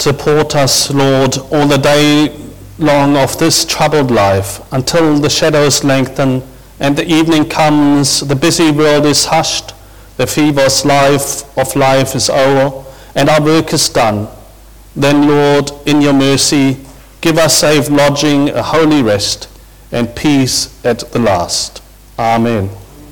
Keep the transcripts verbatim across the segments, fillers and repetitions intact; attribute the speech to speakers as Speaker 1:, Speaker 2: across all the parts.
Speaker 1: Support us, Lord, all the day long of this troubled life, until the shadows lengthen and the evening comes, the busy world is hushed, the fevers life of life is over, and our work is done. Then, Lord, in your mercy, give us safe lodging, a holy rest, and peace at the last. Amen.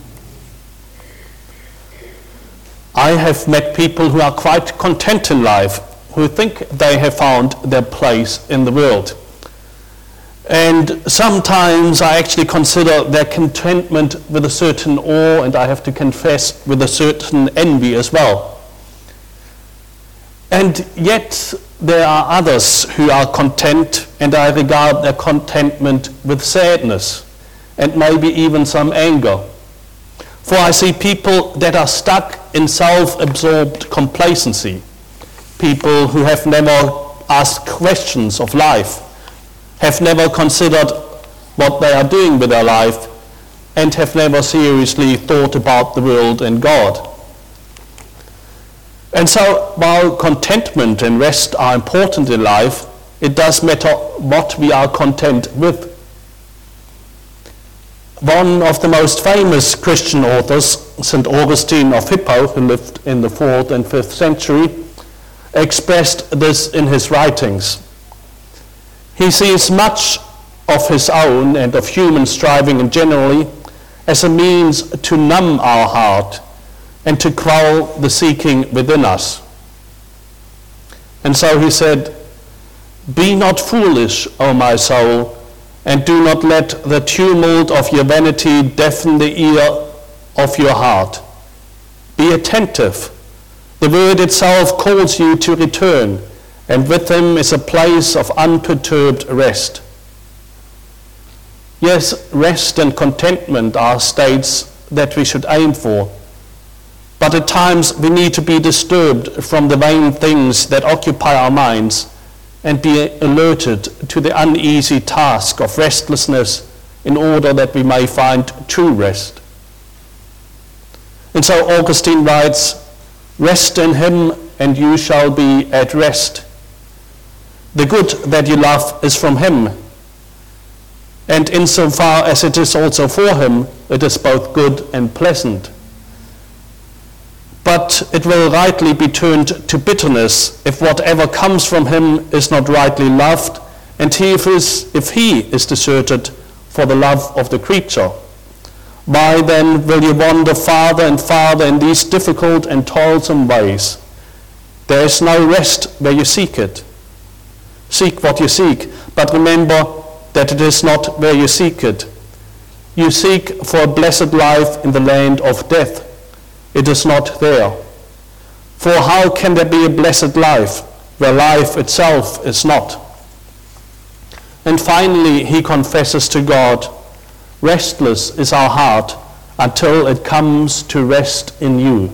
Speaker 1: I have met people who are quite content in life, who think they have found their place in the world. And sometimes I actually consider their contentment with a certain awe, and I have to confess, with a certain envy as well. And yet there are others who are content, and I regard their contentment with sadness, and maybe even some anger. For I see people that are stuck in self-absorbed complacency, people who have never asked questions of life, have never considered what they are doing with their life, and have never seriously thought about the world and God. And so, while contentment and rest are important in life, it does matter what we are content with. One of the most famous Christian authors, Saint Augustine of Hippo, who lived in the fourth and fifth century, expressed this in his writings. He sees much of his own and of human striving generally as a means to numb our heart and to quell the seeking within us. And so he said, "Be not foolish, O my soul, and do not let the tumult of your vanity deafen the ear of your heart. Be attentive. The word itself calls you to return, and with him is a place of unperturbed rest." Yes, rest and contentment are states that we should aim for, but at times we need to be disturbed from the vain things that occupy our minds and be alerted to the uneasy task of restlessness in order that we may find true rest. And so Augustine writes, "Rest in him and you shall be at rest. The good that you love is from him, and insofar as it is also for him, it is both good and pleasant. But it will rightly be turned to bitterness if whatever comes from him is not rightly loved, and he if, is, if he is deserted for the love of the creature. Why then will you wander farther and farther in these difficult and toilsome ways? There is no rest where you seek it. Seek what you seek, but remember that it is not where you seek it. You seek for a blessed life in the land of death. It is not there. For how can there be a blessed life where life itself is not?" And finally, he confesses to God, "Restless is our heart until it comes to rest in you."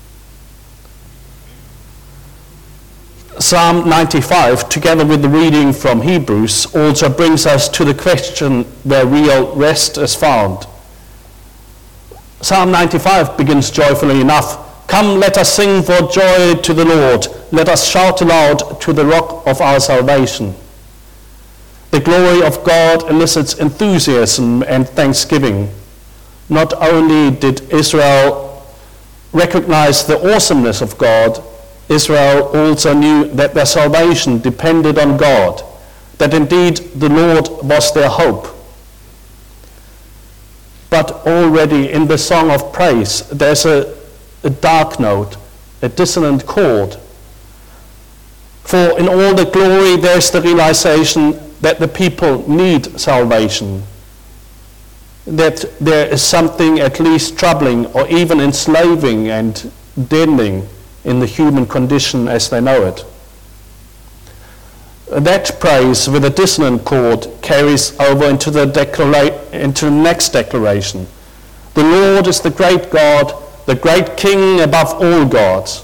Speaker 1: Psalm ninety-five, together with the reading from Hebrews, also brings us to the question where real rest is found. Psalm ninety-five begins joyfully enough. "Come, let us sing for joy to the Lord. Let us shout aloud to the rock of our salvation." The glory of God elicits enthusiasm and thanksgiving. Not only did Israel recognize the awesomeness of God, Israel also knew that their salvation depended on God, that indeed the Lord was their hope. But already in the song of praise, there's a, a dark note, a dissonant chord. For in all the glory, there's the realization that the people need salvation, that there is something at least troubling or even enslaving and deadening in the human condition as they know it. That praise with a dissonant chord carries over into the, declara- into the next declaration. The Lord is the great God, the great King above all gods.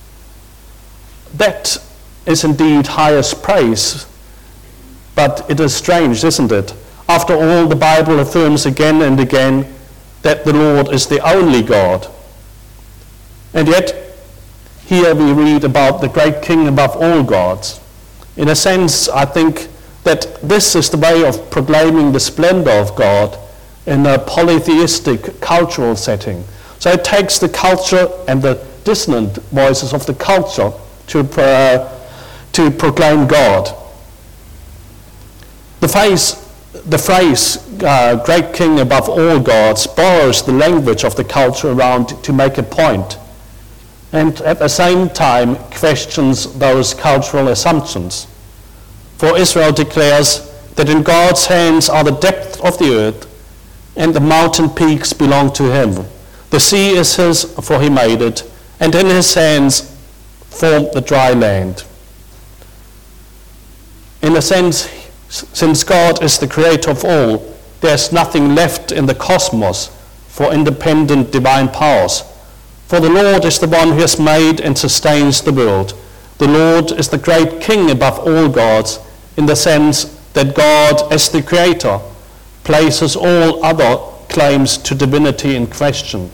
Speaker 1: That is indeed highest praise, but it is strange, isn't it? After all, the Bible affirms again and again that the Lord is the only God. And yet, here we read about the great King above all gods. In a sense, I think that this is the way of proclaiming the splendor of God in a polytheistic cultural setting. So it takes the culture and the dissonant voices of the culture to, uh, to proclaim God. The phrase, the phrase uh, great king above all gods borrows the language of the culture around to make a point, and at the same time questions those cultural assumptions. For Israel declares that in God's hands are the depths of the earth, and the mountain peaks belong to him. The sea is his, for he made it, and in his hands formed the dry land. In a sense, since God is the creator of all, there's nothing left in the cosmos for independent divine powers. For the Lord is the one who has made and sustains the world. The Lord is the great king above all gods, in the sense that God, as the creator, places all other claims to divinity in question.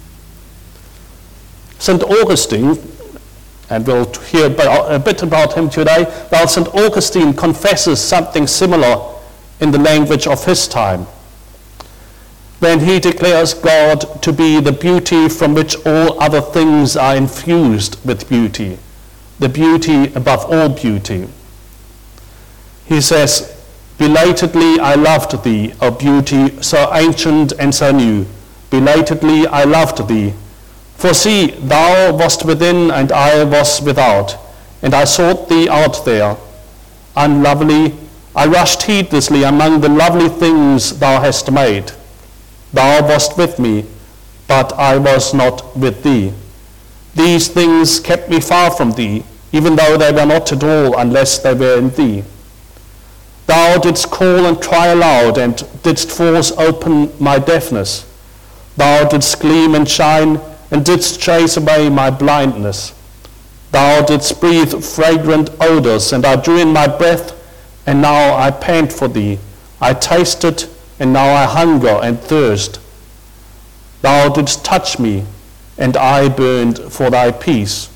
Speaker 1: Saint Augustine, and we'll hear a bit about him today, while Saint Augustine confesses something similar in the language of his time, when he declares God to be the beauty from which all other things are infused with beauty, the beauty above all beauty. He says, "Belatedly I loved thee, O beauty, so ancient and so new. Belatedly I loved thee. For see, thou wast within and I was without, and I sought thee out there. Unlovely, I rushed heedlessly among the lovely things thou hast made. Thou wast with me, but I was not with thee. These things kept me far from thee, even though they were not at all unless they were in thee. Thou didst call and cry aloud, and didst force open my deafness. Thou didst gleam and shine, and didst chase away my blindness. Thou didst breathe fragrant odors, and I drew in my breath, and now I pant for thee. I tasted, and now I hunger and thirst. Thou didst touch me, and I burned for thy peace."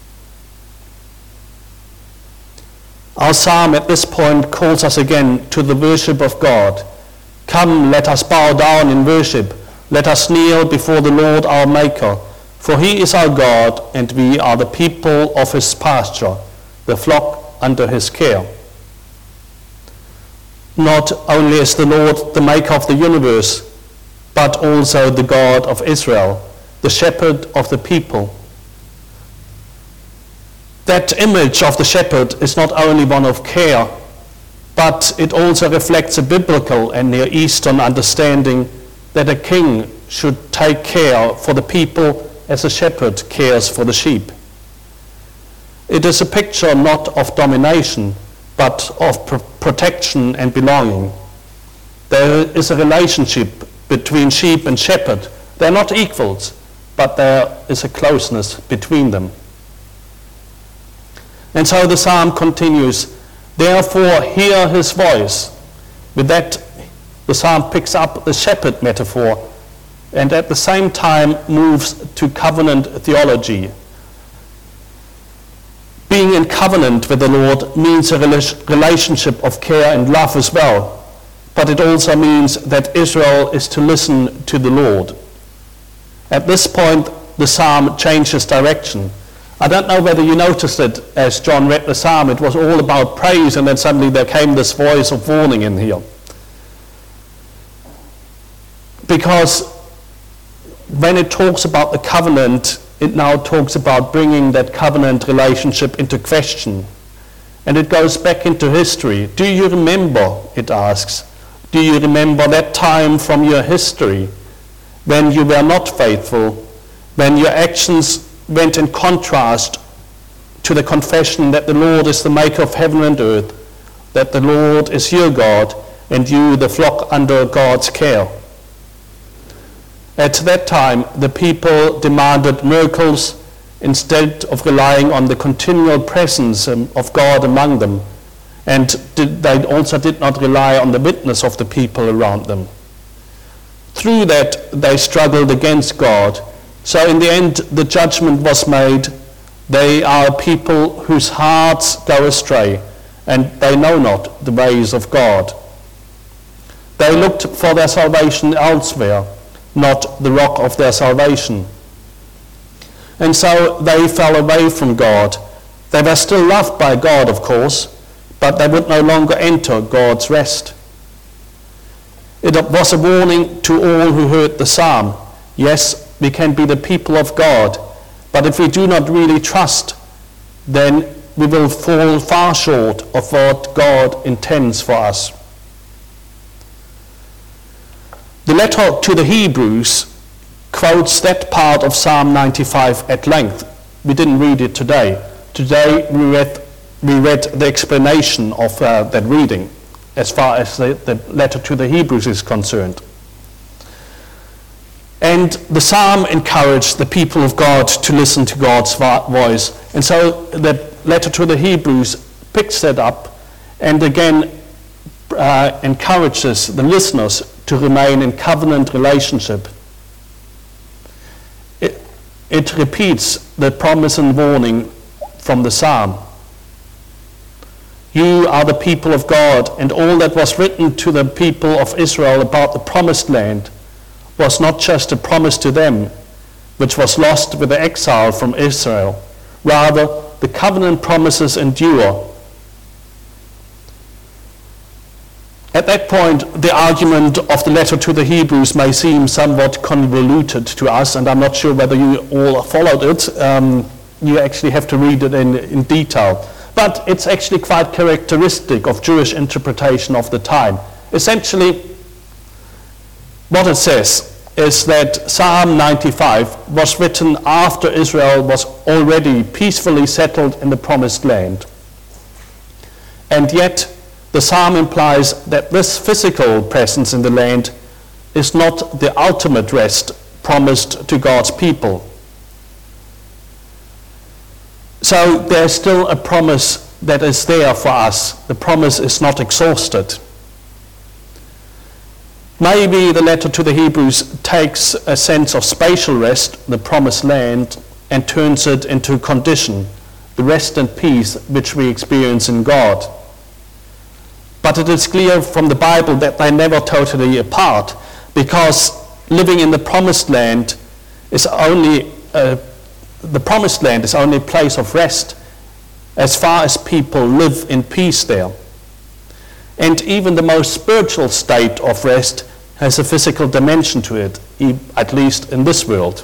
Speaker 1: Our psalm at this point calls us again to the worship of God. Come, let us bow down in worship. Let us kneel before the Lord our Maker, for he is our God, and we are the people of his pasture, the flock under his care. Not only is the Lord the maker of the universe, but also the God of Israel, the shepherd of the people. That image of the shepherd is not only one of care, but it also reflects a biblical and Near Eastern understanding that a king should take care for the people as a shepherd cares for the sheep. It is a picture not of domination, but of pr- protection and belonging. There is a relationship between sheep and shepherd. They're not equals, but there is a closeness between them. And so the psalm continues, "Therefore hear his voice." With that, the psalm picks up the shepherd metaphor and at the same time moves to covenant theology. Being in covenant with the Lord means a relationship of care and love as well, but it also means that Israel is to listen to the Lord. At this point, the psalm changes direction. I don't know whether you noticed it as John read the psalm. It was all about praise, and then suddenly there came this voice of warning in here. Because when it talks about the covenant, it now talks about bringing that covenant relationship into question. And it goes back into history. Do you remember, it asks, do you remember that time from your history when you were not faithful, when your actions went in contrast to the confession that the Lord is the maker of heaven and earth, that the Lord is your God, and you the flock under God's care? At that time, the people demanded miracles instead of relying on the continual presence of God among them, and did, they also did not rely on the witness of the people around them. Through that, they struggled against God. So in the end, the judgment was made. They are a people whose hearts go astray, and they know not the ways of God. They looked for their salvation elsewhere, not the rock of their salvation. And so they fell away from God. They were still loved by God, of course, but they would no longer enter God's rest. It was a warning to all who heard the psalm. Yes, we can be the people of God, but if we do not really trust, then we will fall far short of what God intends for us. The letter to the Hebrews quotes that part of Psalm ninety-five at length. We didn't read it today. Today we read, we read the explanation of uh, that reading as far as the, the letter to the Hebrews is concerned. And the psalm encouraged the people of God to listen to God's voice. And so the letter to the Hebrews picks that up and again uh, encourages the listeners to remain in covenant relationship. It, it repeats the promise and warning from the psalm. You are the people of God, and all that was written to the people of Israel about the promised land was not just a promise to them, which was lost with the exile from Israel. Rather, the covenant promises endure. At that point, the argument of the letter to the Hebrews may seem somewhat convoluted to us, and I'm not sure whether you all followed it. Um, you actually have to read it in, in detail. But it's actually quite characteristic of Jewish interpretation of the time. Essentially, what it says is that Psalm ninety-five was written after Israel was already peacefully settled in the promised land. And yet, the psalm implies that this physical presence in the land is not the ultimate rest promised to God's people. So there's still a promise that is there for us. The promise is not exhausted. Maybe the letter to the Hebrews takes a sense of spatial rest, the promised land, and turns it into condition, the rest and peace which we experience in God. But it is clear from the Bible that they're never totally apart, because living in the promised land is only a The promised land is only a place of rest as far as people live in peace there. And even the most spiritual state of rest has a physical dimension to it, at least in this world.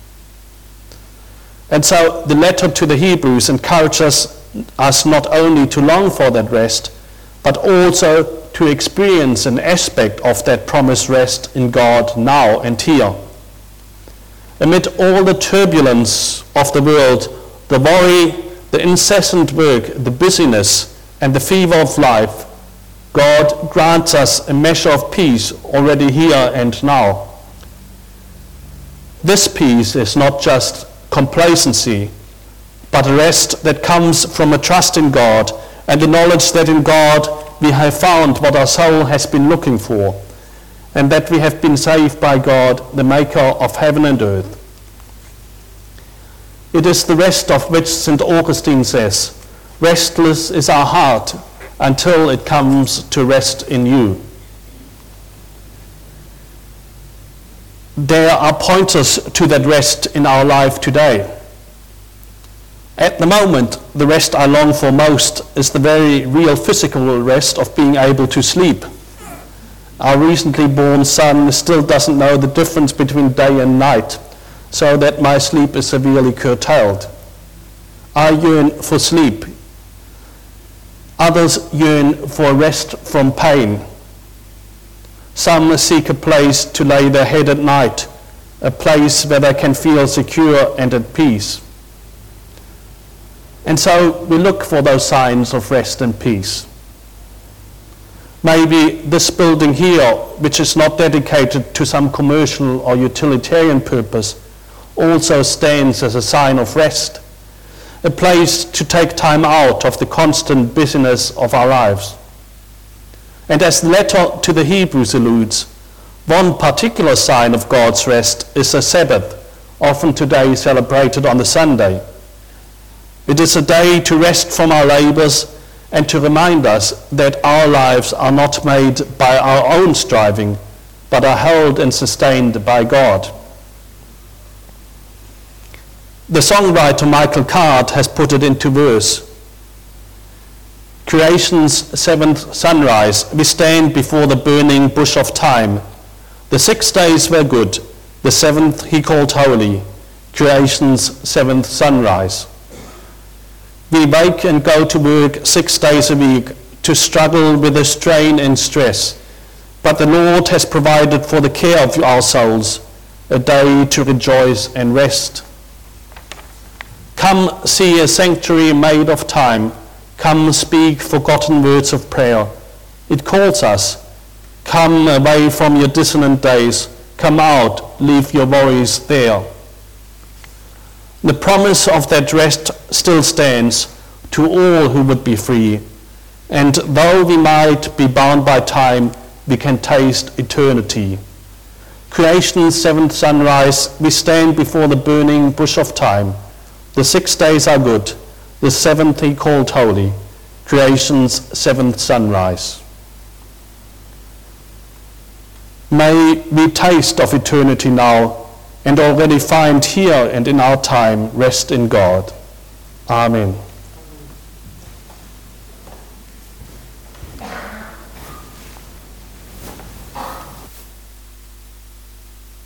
Speaker 1: And so the letter to the Hebrews encourages us not only to long for that rest, but also to experience an aspect of that promised rest in God now and here. Amid all the turbulence of the world, the worry, the incessant work, the busyness, and the fever of life, God grants us a measure of peace already here and now. This peace is not just complacency, but a rest that comes from a trust in God and the knowledge that in God we have found what our soul has been looking for, and that we have been saved by God, the maker of heaven and earth. It is the rest of which Saint Augustine says, "Restless is our heart until it comes to rest in you." There are pointers to that rest in our life today. At the moment, the rest I long for most is the very real physical rest of being able to sleep. Our recently born son still doesn't know the difference between day and night, so that my sleep is severely curtailed. I yearn for sleep. Others yearn for rest from pain. Some seek a place to lay their head at night, a place where they can feel secure and at peace. And so we look for those signs of rest and peace. Maybe this building here, which is not dedicated to some commercial or utilitarian purpose, also stands as a sign of rest, a place to take time out of the constant busyness of our lives. And as the letter to the Hebrews alludes, one particular sign of God's rest is the Sabbath, often today celebrated on the Sunday. It is a day to rest from our labors and to remind us that our lives are not made by our own striving, but are held and sustained by God. The songwriter Michael Card has put it into verse. Creation's seventh sunrise, we stand before the burning bush of time. The six days were good, the seventh he called holy, creation's seventh sunrise. We wake and go to work six days a week to struggle with the strain and stress, but the Lord has provided for the care of our souls a day to rejoice and rest. Come see a sanctuary made of time. Come speak forgotten words of prayer. It calls us. Come away from your dissonant days. Come out, leave your worries there. The promise of that rest still stands to all who would be free. And though we might be bound by time, we can taste eternity. Creation's seventh sunrise, we stand before the burning bush of time. The six days are good, the seventh he called holy, creation's seventh sunrise. May we taste of eternity now, and already find here and in our time rest in God. Amen.